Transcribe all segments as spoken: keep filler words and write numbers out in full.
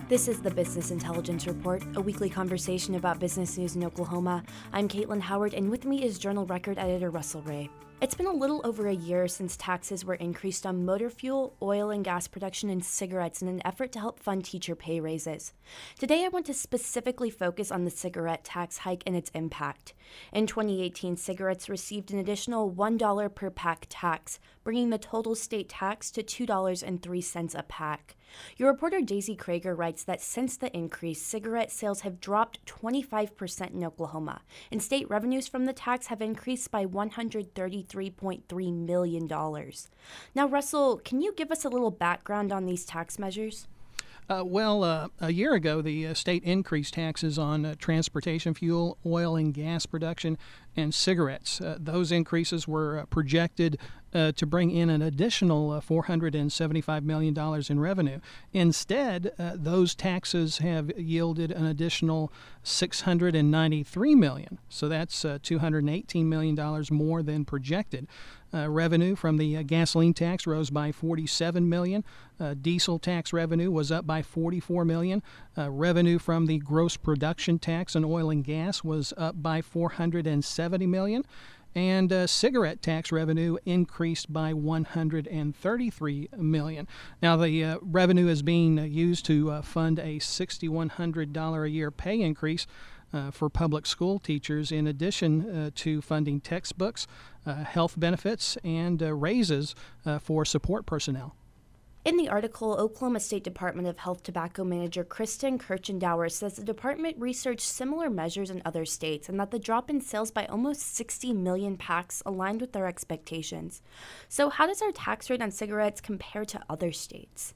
This is the Business Intelligence Report, a weekly conversation about business news in Oklahoma. I'm Caitlin Howard, and with me is Journal Record editor Russell Ray. It's been a little over a year since taxes were increased on motor fuel, oil and gas production, and cigarettes in an effort to help fund teacher pay raises. Today, I want to specifically focus on the cigarette tax hike and its impact. In twenty eighteen, cigarettes received an additional one dollar per pack tax, bringing the total state tax to two dollars and three cents a pack. Your reporter Daisy Krager writes that since the increase, cigarette sales have dropped twenty-five percent in Oklahoma, and state revenues from the tax have increased by one hundred thirty-three point three million dollars. Now, Russell, can you give us a little background on these tax measures? Uh, well, uh, a year ago, the uh, state increased taxes on uh, transportation fuel, oil and gas production, and cigarettes. Uh, those increases were uh, projected uh, to bring in an additional uh, four hundred seventy-five million dollars in revenue. Instead, uh, those taxes have yielded an additional six hundred ninety-three million dollars. So that's uh, two hundred eighteen million dollars more than projected. Uh, revenue from the uh, gasoline tax rose by forty-seven million dollars. Uh, diesel tax revenue was up by forty-four million dollars. Uh, revenue from the gross production tax on oil and gas was up by four hundred seventy million dollars. And uh, cigarette tax revenue increased by one hundred thirty-three million dollars. Now, the uh, revenue is being uh, used to uh, fund a six thousand one hundred dollars a year pay increase Uh, for public school teachers, in addition uh, to funding textbooks, uh, health benefits, and uh, raises uh, for support personnel. In the article, Oklahoma State Department of Health Tobacco Manager Kristen Kirchendauer says the department researched similar measures in other states and that the drop in sales by almost sixty million packs aligned with their expectations. So how does our tax rate on cigarettes compare to other states?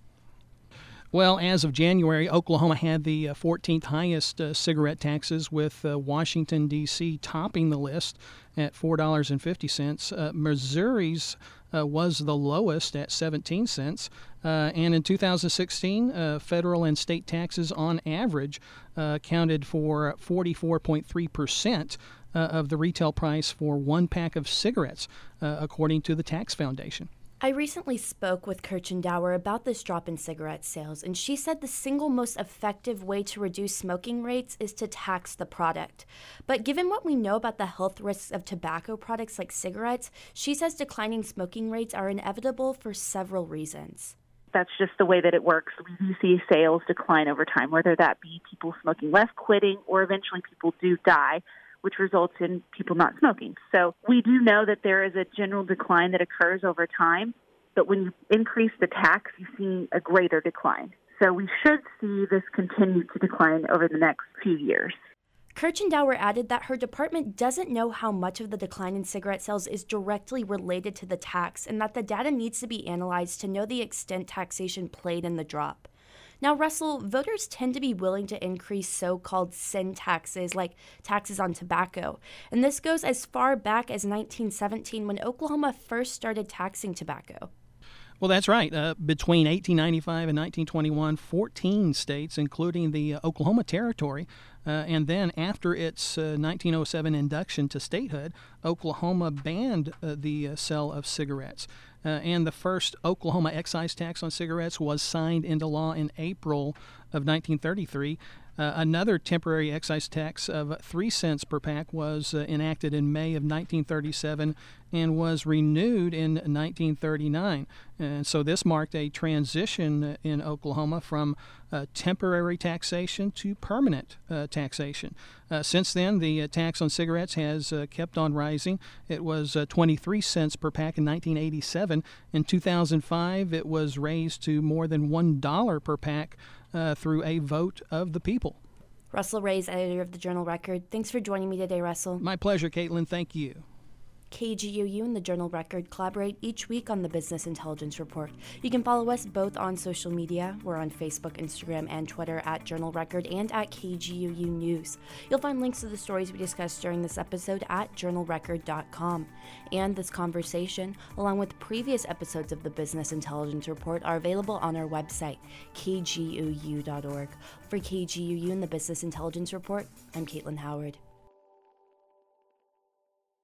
Well, as of January, Oklahoma had the uh, fourteenth highest uh, cigarette taxes, with uh, Washington, D C topping the list at four dollars and fifty cents. Uh, Missouri's uh, was the lowest at seventeen cents. Uh, and in two thousand sixteen, uh, federal and state taxes on average uh, accounted for forty-four point three percent uh, of the retail price for one pack of cigarettes, uh, according to the Tax Foundation. I recently spoke with Kirchendauer about this drop in cigarette sales, and she said the single most effective way to reduce smoking rates is to tax the product. But given what we know about the health risks of tobacco products like cigarettes, she says declining smoking rates are inevitable for several reasons. That's just the way that it works. We do see sales decline over time, whether that be people smoking less, quitting, or eventually people do die, which results in people not smoking. So we do know that there is a general decline that occurs over time, but when you increase the tax, you see a greater decline. So we should see this continue to decline over the next few years. Kirchendauer added that her department doesn't know how much of the decline in cigarette sales is directly related to the tax, and that the data needs to be analyzed to know the extent taxation played in the drop. Now, Russell, voters tend to be willing to increase so-called sin taxes, like taxes on tobacco. And this goes as far back as nineteen seventeen, when Oklahoma first started taxing tobacco. Well, that's right. Uh, between eighteen ninety-five and nineteen twenty-one, fourteen states, including the uh, Oklahoma Territory, uh, and then after its uh, nineteen oh seven induction to statehood, Oklahoma banned uh, the uh, sale of cigarettes. Uh, and the first Oklahoma excise tax on cigarettes was signed into law in April of nineteen thirty-three. Uh, another temporary excise tax of three cents per pack was uh, enacted in May of nineteen thirty-seven and was renewed in nineteen thirty-nine. And so this marked a transition in Oklahoma from uh, temporary taxation to permanent uh, taxation. Uh, since then, the uh, tax on cigarettes has uh, kept on rising. It was uh, twenty-three cents per pack in nineteen eighty-seven. In two thousand five, it was raised to more than one dollar per pack uh, through a vote of the people. Russell Ray is editor of the Journal Record. Thanks for joining me today, Russell. My pleasure, Caitlin. Thank you. K G U U and the Journal Record collaborate each week on the Business Intelligence Report. You can follow us both on social media. We're on Facebook, Instagram, and Twitter at Journal Record and at K G U U News. You'll find links to the stories we discussed during this episode at journal record dot com. And this conversation, along with previous episodes of the Business Intelligence Report, are available on our website, K G U U dot org. For K G U U and the Business Intelligence Report, I'm Caitlin Howard.